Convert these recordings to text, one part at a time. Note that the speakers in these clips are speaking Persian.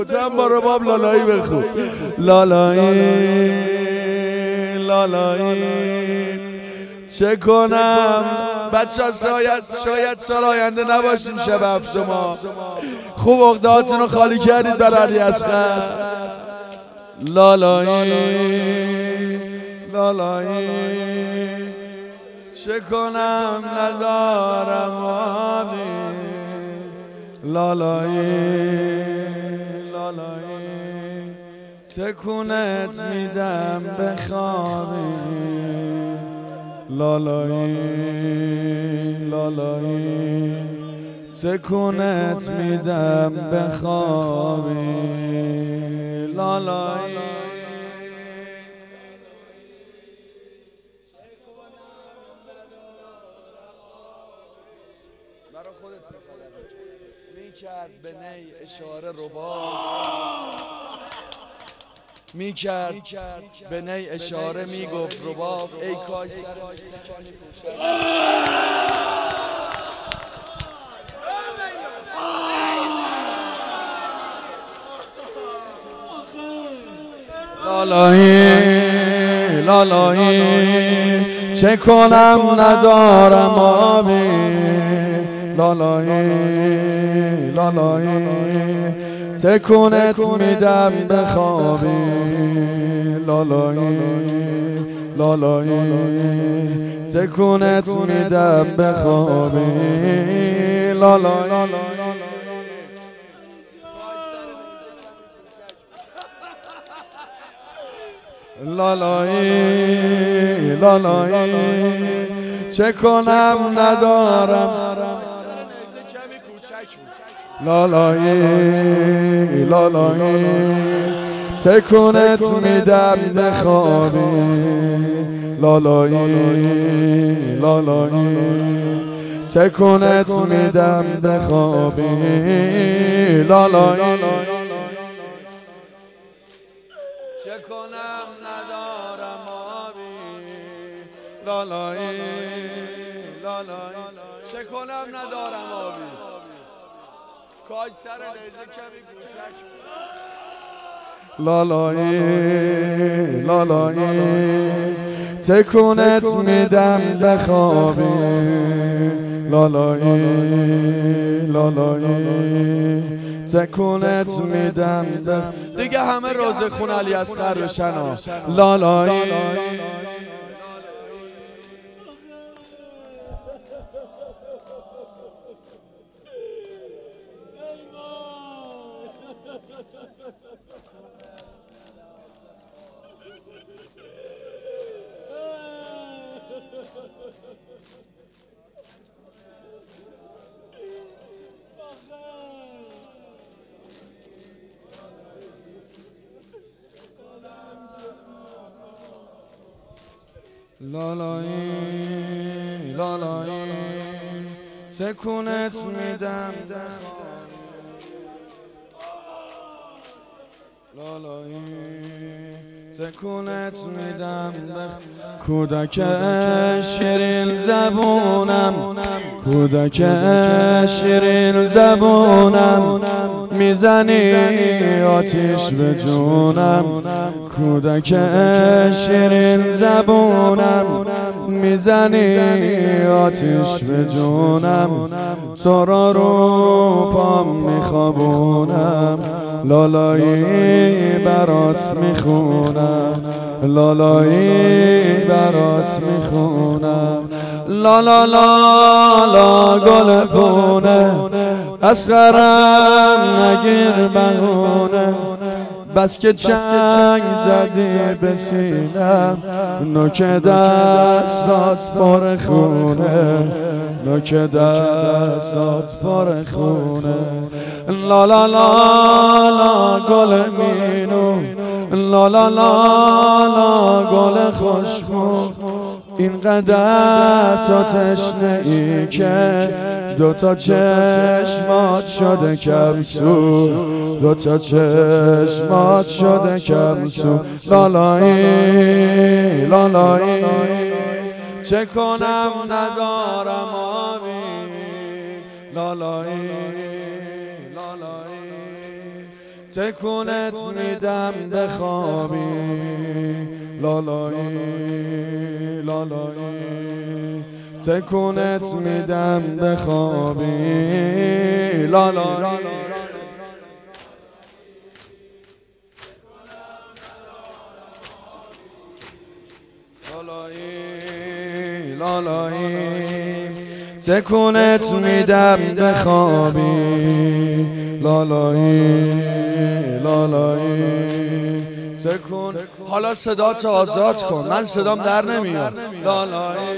تم با رباب لالایی بخون. لالایی لالایی چه کنم بچه ها، شاید سال آینده نباشیم شب هفت ما. خوب عقده‌هاتون رو خالی کردید برای علی اصغر. لالایی لالایی چه کنم ندارم آبی. لالایی لالایی تکونت میدم بخوابی. لالایی لالایی تکونت میدم بخوابی. لالایی برای خودت میکرد به نی اشاره رباب، میکرد به نی اشاره میگفت رباب ای کاش سر لالایی لالایی چه کنم ندارم آبی. لالایی لالایی تکونت میدم بخوابی. لالایی لالایی تکونت میدم بخوابی. لالایی لالایی لالایی چه کنم ندارم. لالایی لالایی تکونت میدم بخوابی. لالایی لالایی تکونت میدم بخوابی. لالایی چه کنم ندارم آبی. لالایی لالایی چه کنم ندارم آبی. کاش سر نیزه کمی کوچک. لالایی لالایی تکونت میدم بخوابی. لالایی لالایی تکونت میدم دیگه همه روزه خون علی اصغر بشن. لالایی لالایی لالایی تکونت میدم. لالایی تکونت میدم. کودک شیرین زبونم، کودک شیرین زبونم، میزنی آتیش به جونم. کودک شیرین زبونم، میزنی آتیش به جونم. تو را رو پام میخوابونم. لالایی برات میخونم. لالایی برات میخونم. لا لا لا لا گل پونه اصغرم نگیر بهونه. بس که چنگ زدی به سینم، نوک دستات پر خونه، نوک دستات پر خونه. لا لا لا لا گل مینو، لا لا لا لا گل خوشبو. اینقدر تو تشنه ای که دوتا چشمات شده کمسو، دوتا چشمات شده کمسو. لالایی لالایی چه کنم ندارم آبی. لالایی لالایی تکونت میدم بخوابی لالایی لالایی تکونت میدم بخوابی لالایی لالایی لالایی تکونت میدم بخوابی لالایی لالایی تکون. حالا صدات آزاد کن، من صدام در نمیاد. لالایی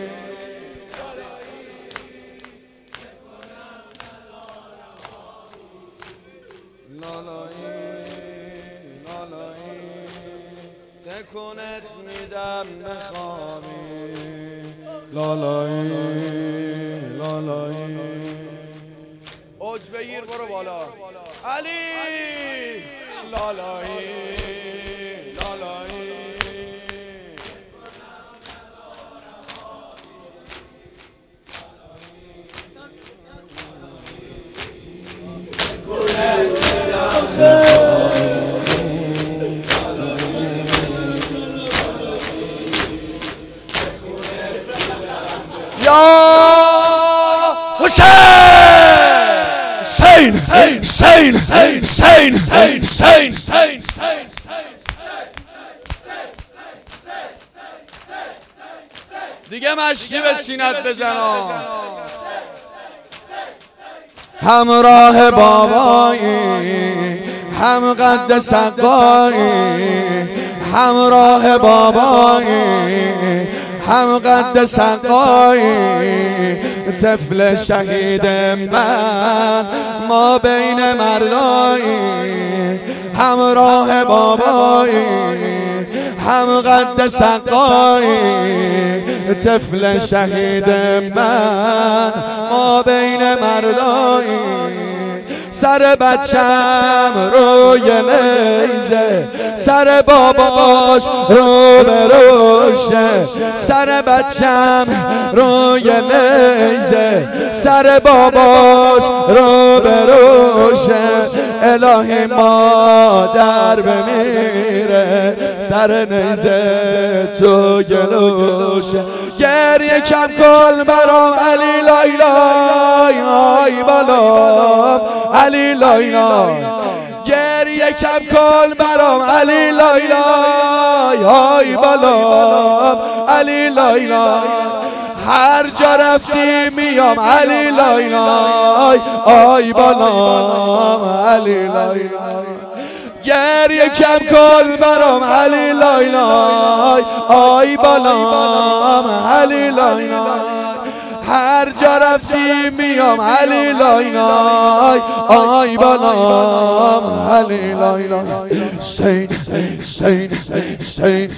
لالایی لالایی تکونت میدم بخوابی لالایی لالایی اوج بگیر برو بالا علی لالایی لالایی یا حسین حسین حسین حسین حسین دیگه مشتی به سینت بزنم. همراه بابایی هم قد سقایی همراه بابایی هم قد سقایی طفل شهید من ما بین مردایی همراه بابایی هم قد سقایی طفل شهید من ما بین مردایی سر بچم روی نیزه سر باباش رو بروشه سر بچم روی نیزه سر باباش رو بروشه الهی مادر بمیره سر نیزه تو گلوشه گریه کم کن برام علی لایلای آی بالام علی لایلای گریه کم کن برام علی لایلای آی بالام علی لایلای هر جا رفتی میام علی لایلای آی بالام علی لایلای گریه کم کن برام علی لایلای آی بالام علی لایلای هر جا رفتی میام علی لایلای آی بالام علی لایلای حسین حسین حسین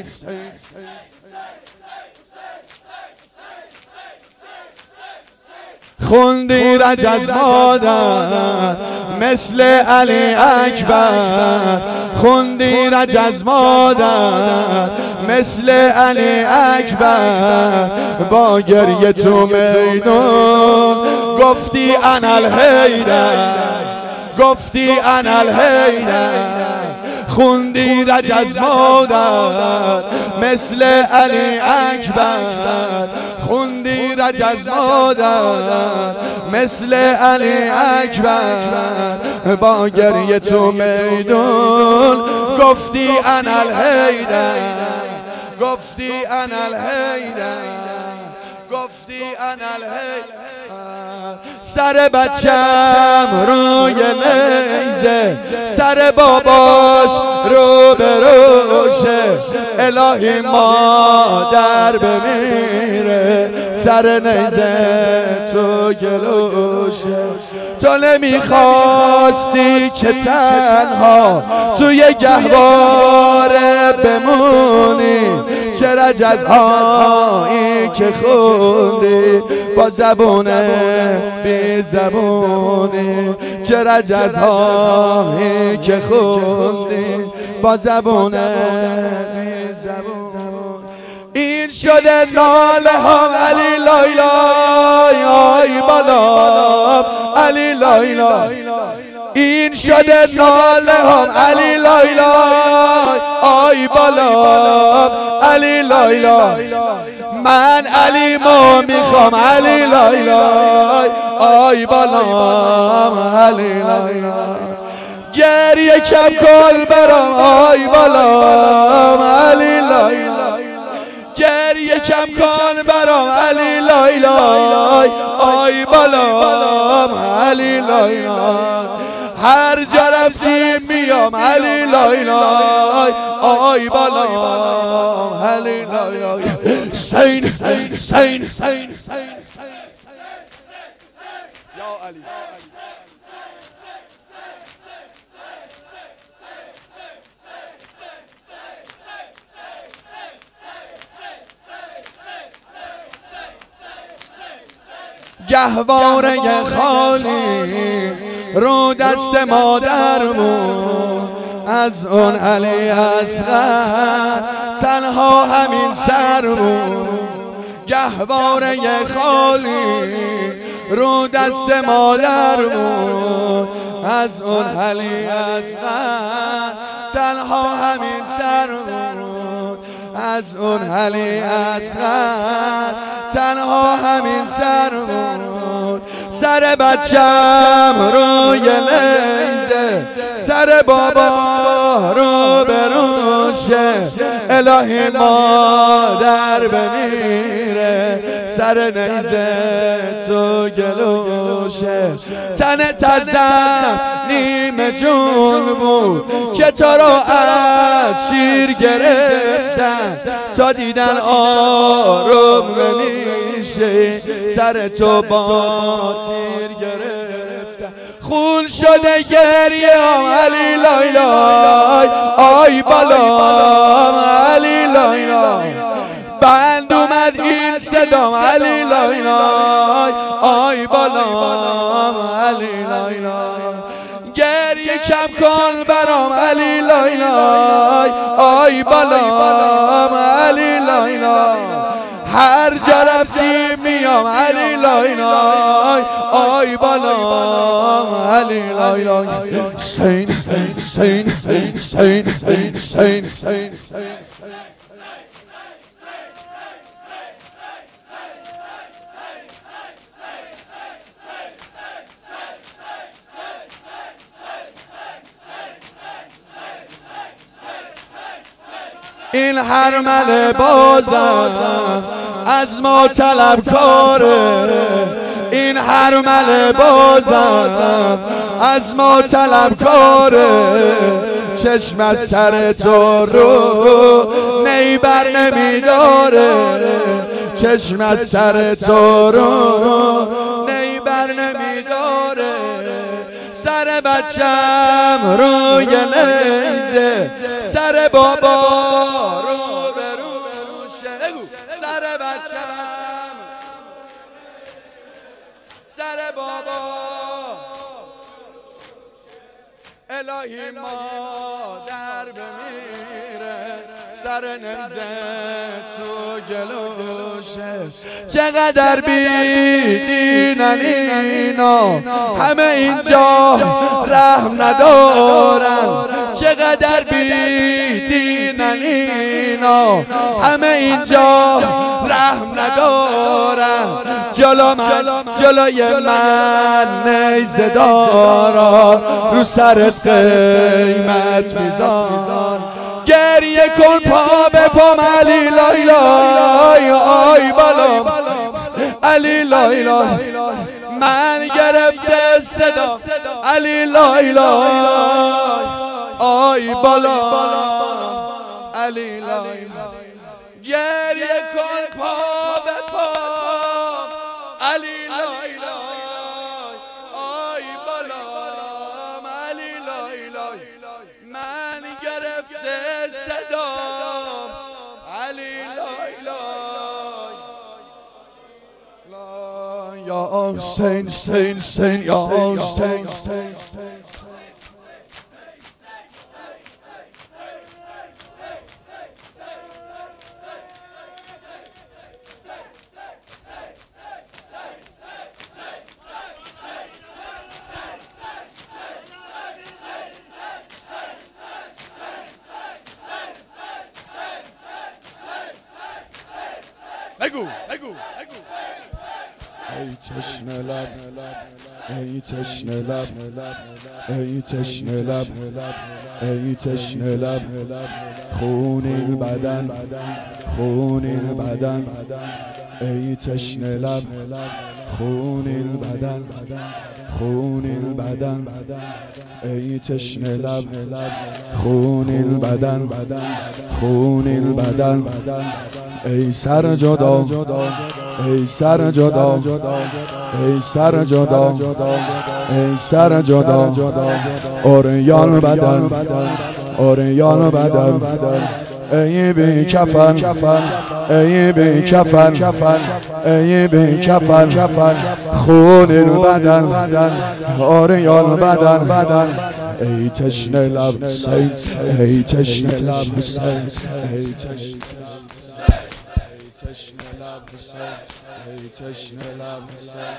خوندی رج از مادر مثل علی اکبر خوندی رج از مادر مثل علی اکبر با گریه تو میدون گفتی انا الحیدر گفتی انا الحیدر خوندی رج از مادر مثل علی اکبر خوندی رج از مادر مثل علی اکبر با گریه تو میدون گفتی انا الحیدر گفتی انا الحیدر گفتی انا الحیدر سر بچم روی نیزه سر باباش رو بروشه الهی مادر بمیره سر نیزه تو گلوشه تو نمیخواستی که تنها توی گهواره بمونی چه رجزهایی که خوندی با زبون بی زبونی چه رجزهایی که خوندی با زبون بی زبون این شده ناله هم علی لایلای آی بالام علی لایلای این شده ناله هم علی لای لای آی بالام علی لای لای من علیمو میخوام علی لای لای آی بالام علی لای لای گریه کم کن برام آی بالام علی لای لای گریه کم کن برام علی لای لای آی بالام علی لای لای هر جا رفتیم میام علی لای لای آی بالام علی لای لای حسین حسین حسین یا علی گهواره خالی رو دست مادرمون از اون علی اصغر تنها همین سرمون گهواره خالی رو دست مادرمون از اون علی اصغر تنها همین سرمون از اون علی اصغر تنها همین سرمون سر بچم روی نیزه سر بابا رو بروشه الهی مادر بمیره سر نیزه تو گلوشه تن تزم نیمه جون بود که تو رو از شیر گرفتن تا دیدن آروم نمیشه سر تو با تیر گرفتن خون شده گریه هم علی لای لای آی بالام علی لای لای بند اومد این صدام علی لای لای آی بالام علی لای لای گریه کم کن برام علی لای لای آی بالام علی لای لای هر جا رفتیم میام علی لای لای آی بالام علی لای لای حسین حسین حسین حسین حسین این هرمل بازم از ما طلبکاره این هرمل بازم از ما طلبکاره چشم از سر تو رو نیبر نمیداره چشم از سر تو رو نیبر نمیداره سر بچم روی نیزه سر بابا رو بروشه سر بچم سر بابا الهی مادر بمیره سر نیزه تو گلوشه چقدر بیدینن اینا همه اینجا رحم ندارن چقدر بیدینن اینا همه اینجا رحم ندارن جلوی من نیزه دارا رو سرت قیمت میذار گریه کن پا به پام علی لای لای آی بالام علی لای لای من گرفته صدا علی لای لای آی بالام علی لای گریه کن پا به پام علی لای لای آی بالام علی لای لای من گرفته صدام علی لای لای یا حسین حسین حسین یا حسین حسین ای تشنه لب ای تشنه لب ای تشنه لب ای تشنه لب خون این بدن خون این بدن ای تشنه لب خون این بدن خون این بدن ای تشنه لب خون این بدن خون این بدن ای سر جدا ای سر جدا ای سر جدا ای سر جدا اوریان بدن اوریان بدن ای بی کفن ای بی کفن ای بی کفن خون این بدن اوریان بدن ای تشنه لب حسین ای تشنه لب حسین ای تشنه لب حسین ای تشنه لب حسین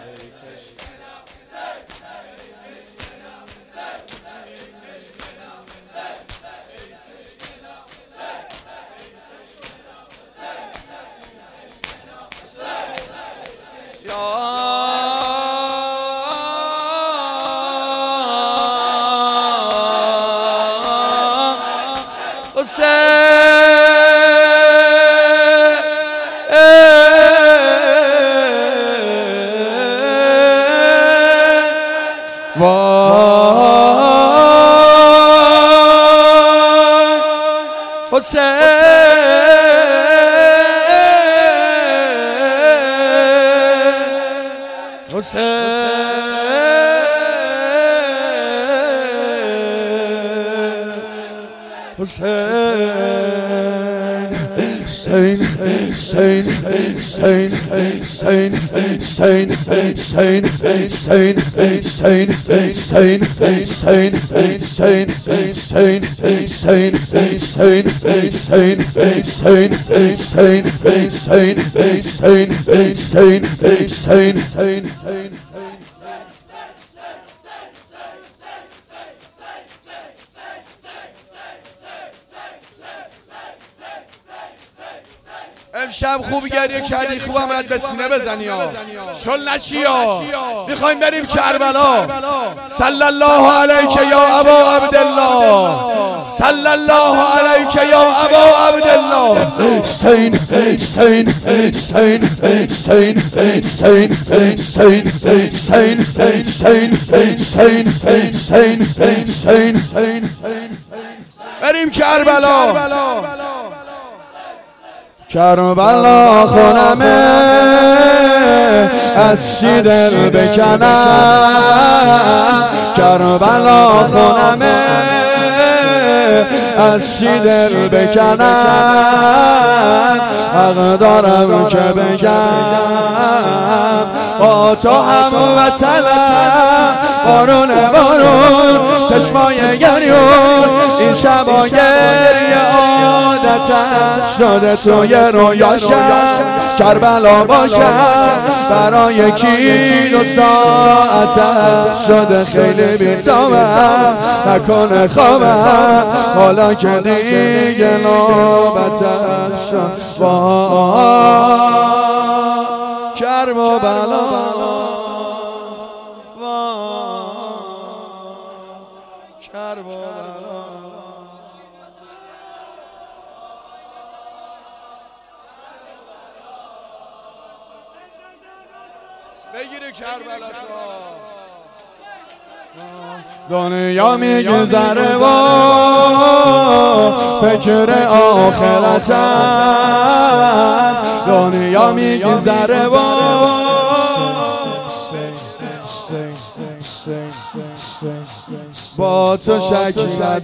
امشب خوب گریه کردی خوبم باید به سینه بزنی ها شل نشی ها میخوایم بریم کربلا صلی الله علیک یا ابا عبدالله صلی الله علیک یا ابا عبدالله حسین حسین حسین حسین حسین حسین حسین حسین حسین حسین حسین بریم کربلا کربلا خونمه از چی دل بکنم کربلا خونمه از چی دل بکنم حق دارم که بگم با تو هم وطنم بارون چشمای گریون این شبا گریه عادتم شده توی رویاشم کربلا باشم برای یکی 2 ساعتم شده خیلی بی‌تابم نکنه خوابم حالا که دیگه نوبتم شد با کربلا بگیری کربلا دنیا میگذره و فکر آخرتم دنیا میگذره و با تو شک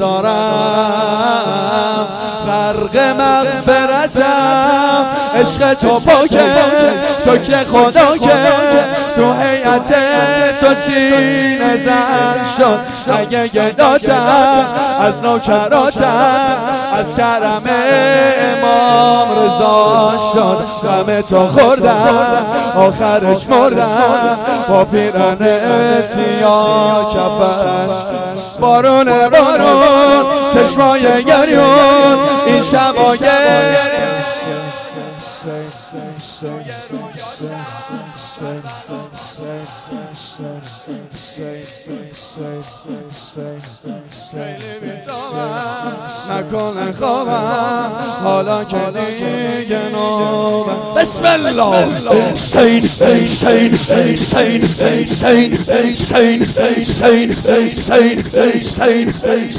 ندارم غرق مغفرتم عشق تو پاکه شکر خدا که تو هیئت تو سینه زن شد اگه گداتم از نوکراتم از کرم امام رضا شد غم تو خوردم آخرش مردم با پیرن سیاه کفن بارون چشمای گریون این شبا گریون نکنه خوابم حالا که دیگه نوبم. بسم الله. حسین حسین حسین حسین حسین حسین حسین حسین حسین حسین